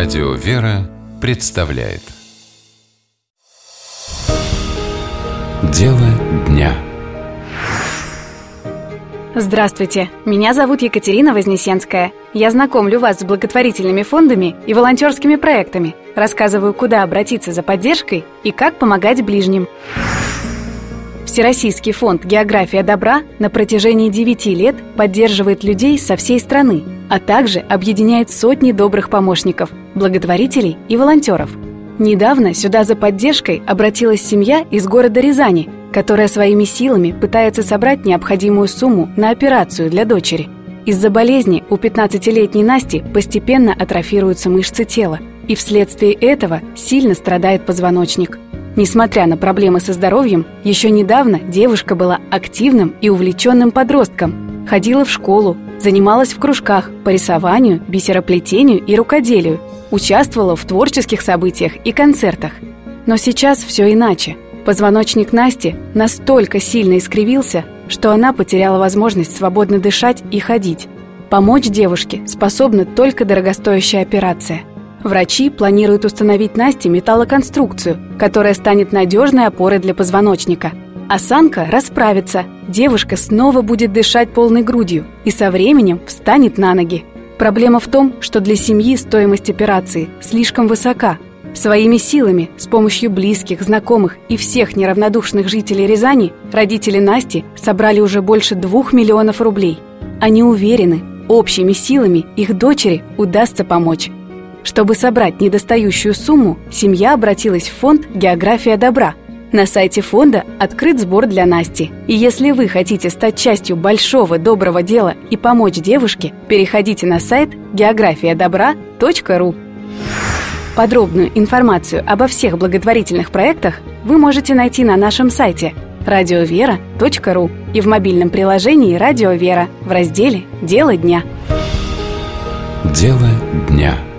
Радио «Вера» представляет Дело дня. Здравствуйте, меня зовут Екатерина Вознесенская. Я знакомлю вас с благотворительными фондами и волонтерскими проектами, рассказываю, куда обратиться за поддержкой и как помогать ближним. Всероссийский фонд «География добра» на протяжении 9 лет поддерживает людей со всей страны, а также объединяет сотни добрых помощников, благотворителей и волонтеров. Недавно сюда за поддержкой обратилась семья из города Рязани, которая своими силами пытается собрать необходимую сумму на операцию для дочери. Из-за болезни у 15-летней Насти постепенно атрофируются мышцы тела, и вследствие этого сильно страдает позвоночник. Несмотря на проблемы со здоровьем, еще недавно девушка была активным и увлеченным подростком, ходила в школу, занималась в кружках по рисованию, бисероплетению и рукоделию, участвовала в творческих событиях и концертах. Но сейчас все иначе. Позвоночник Насти настолько сильно искривился, что она потеряла возможность свободно дышать и ходить. Помочь девушке способна только дорогостоящая операция. Врачи планируют установить Насте металлоконструкцию, которая станет надежной опорой для позвоночника. Осанка расправится, девушка снова будет дышать полной грудью и со временем встанет на ноги. Проблема в том, что для семьи стоимость операции слишком высока. Своими силами, с помощью близких, знакомых и всех неравнодушных жителей Рязани, родители Насти собрали уже больше 2 миллионов рублей. Они уверены, общими силами их дочери удастся помочь. Чтобы собрать недостающую сумму, семья обратилась в фонд «География добра». На сайте фонда открыт сбор для Насти. И если вы хотите стать частью большого доброго дела и помочь девушке, переходите на сайт geografiadobra.ru. Подробную информацию обо всех благотворительных проектах вы можете найти на нашем сайте radiovera.ru и в мобильном приложении «Радио Вера» в разделе «Дело дня». Дело дня.